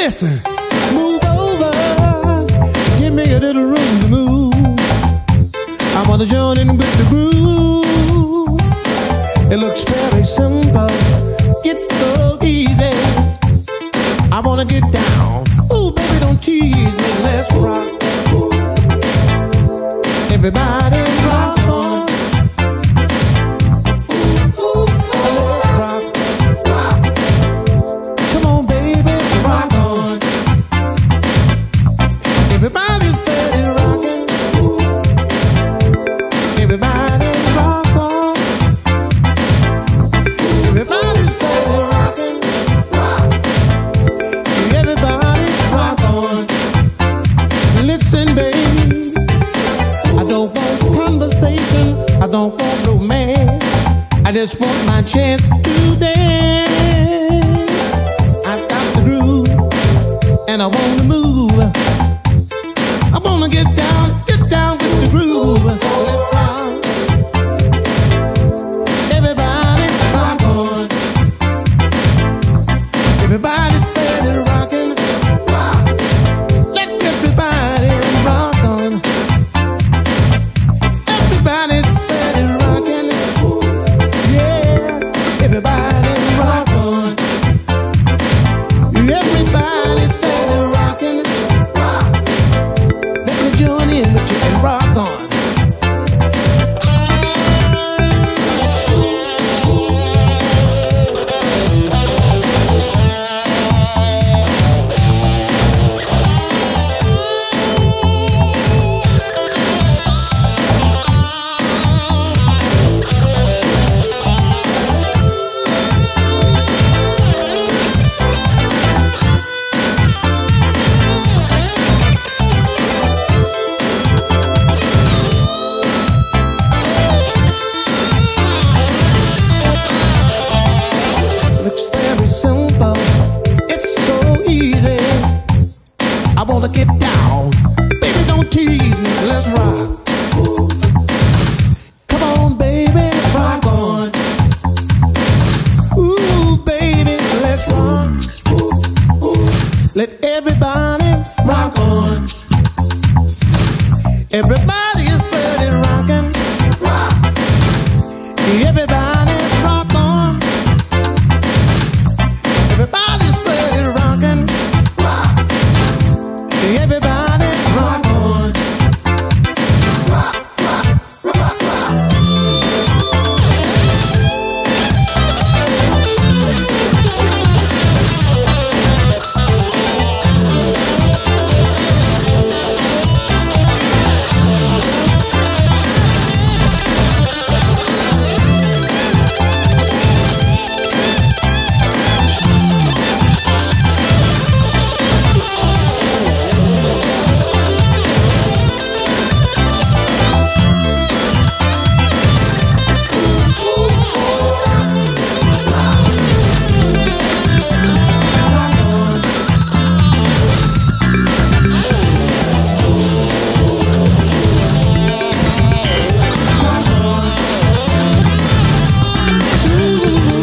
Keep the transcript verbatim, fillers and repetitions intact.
Listen, move over, give me a little room to move. I wanna join in with the groove. It looks very simple, it's so easy. I wanna get down. Ooh, baby, don't tease me. Let's rock. Everybody rock on. Let's rock. Come on, baby, rock on. Everybody's steady rocking. Everybody rock on. Everybody's steady rocking. Everybody rock on. Listen, baby, I don't want conversation, I don't want romance. I just want my chance to dance. I got the groove and I wanna move. I wanna get down, get down with the groove. Let's rock. Everybody rock on. Everybody steady rocking. Let everybody rock on. Everybody steady rocking. Yeah, everybody rock on. Everybody steady rocking. Let me join in with you and rock on. Looks very simple, it's so easy. I wanna get down, baby, don't tease me. Let's rock. Come on, baby, rock on. Ooh, baby, let's rock. Let everybody rock on. Everybody is steady rocking. Everybody rock on. Everybody's steady rocking. Everybody rock on. Ooh,